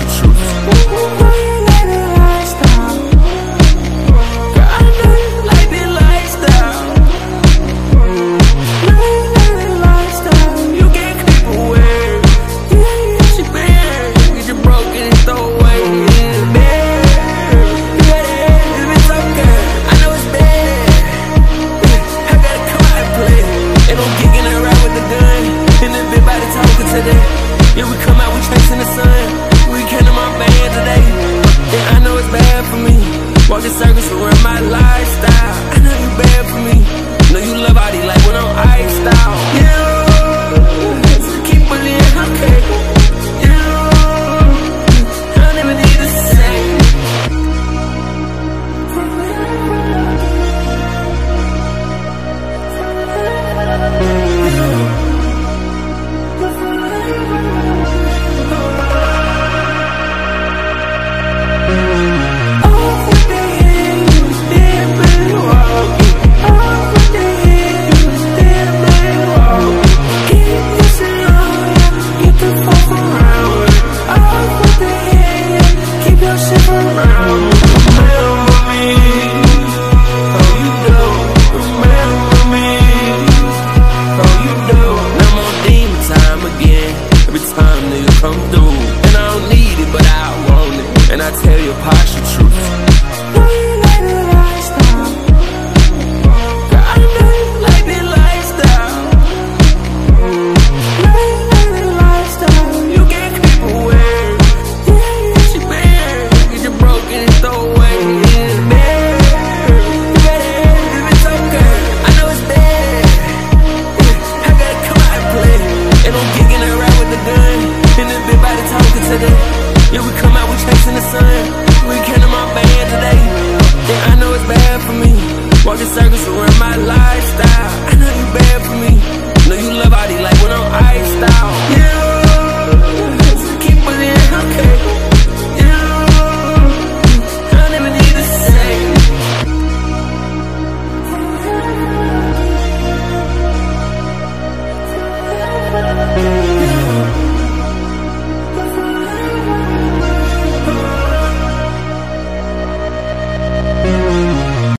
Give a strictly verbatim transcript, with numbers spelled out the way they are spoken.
partial truth. Yeah, we come out, we chasing the sun. We came to my band today. Yeah, I know it's bad for me. Walking circles around my lifestyle. I know you bad for me. Know you love all these like when I'm iced out. Yeah, just keep believing, okay. Yeah, I never need to say. Come through, and I don't need it, but I want it, and I tell you a partial truth. Know you like the lifestyle, girl, I know you like the lifestyle. Know you like the lifestyle, you can't keep away. Yeah, she bad, get you broken and throw away. Yeah, bad, bad, it's okay, I know it's bad. Yeah, I gotta come out and play, and I'm kicking it right with the gun. In this big body talking today. Yeah, we come out, we chasing the sun. We came to my band today. Yeah, I know it's bad for me. Walking circles around my lifestyle. I know you bad for me. Know you love all these like when I'm iced out. Yeah, just keep believing, okay.